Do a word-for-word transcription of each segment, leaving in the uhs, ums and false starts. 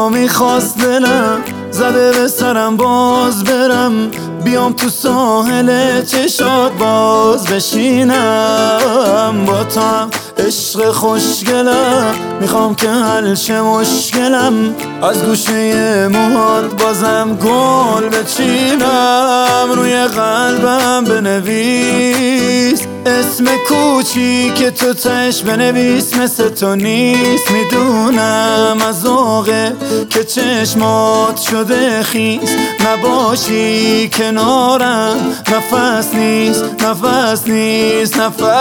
تا میخواست دلم، زده به سرم باز برم، بیام تو ساحل چشات باز بشینم. با تو هم عشق خوشگلم، میخوام که حل شه مشکلم، از گوشه موهات بازم گل بچینم. روی قلبم بنویس اسم کوچیک تو تش بنویس، مثل تو نیست میدونم از ذوقه که چشمات شده خیس، نباشی کنارم نفس نیست نفس نیست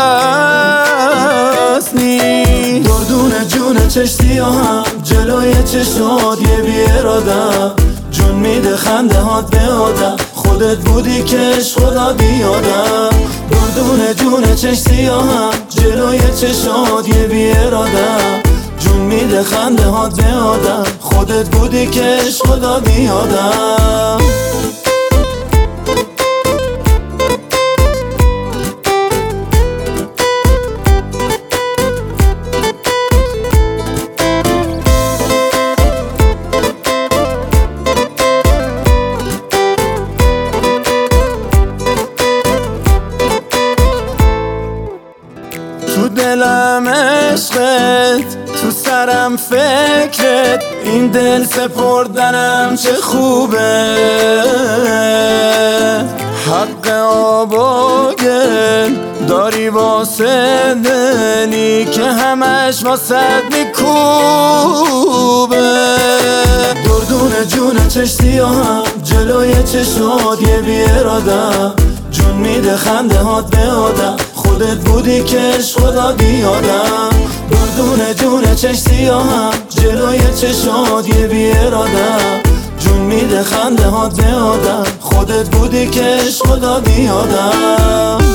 نفس نیست. دردون جون چش سیاهم جلوی چشات یه بیرادم، جون میده خنده هات به آدم، خودت بودی کش خدا بیادم. دردون جون چش سیاهم جلوی چشات یه بیرادم، جون میده خنده هات به آدم، خودت بودی کش خدا بیادم. تو دلم عشقت، تو سرم فکرت، این دل سپردنم چه خوبه. حق آب و گل داری واسه دلی که همش واسد میکوبه. دردون جون چش سیاهم جلوی چشات یه بیرادم، جون میده خنده هات به آدم، خودت بودی کش خدا بیادم. دردون جون چش سیاهم جلوی چشات یه بیرادم، جون میده خنده هات به آدم، خودت بودی کش خدا بیادم.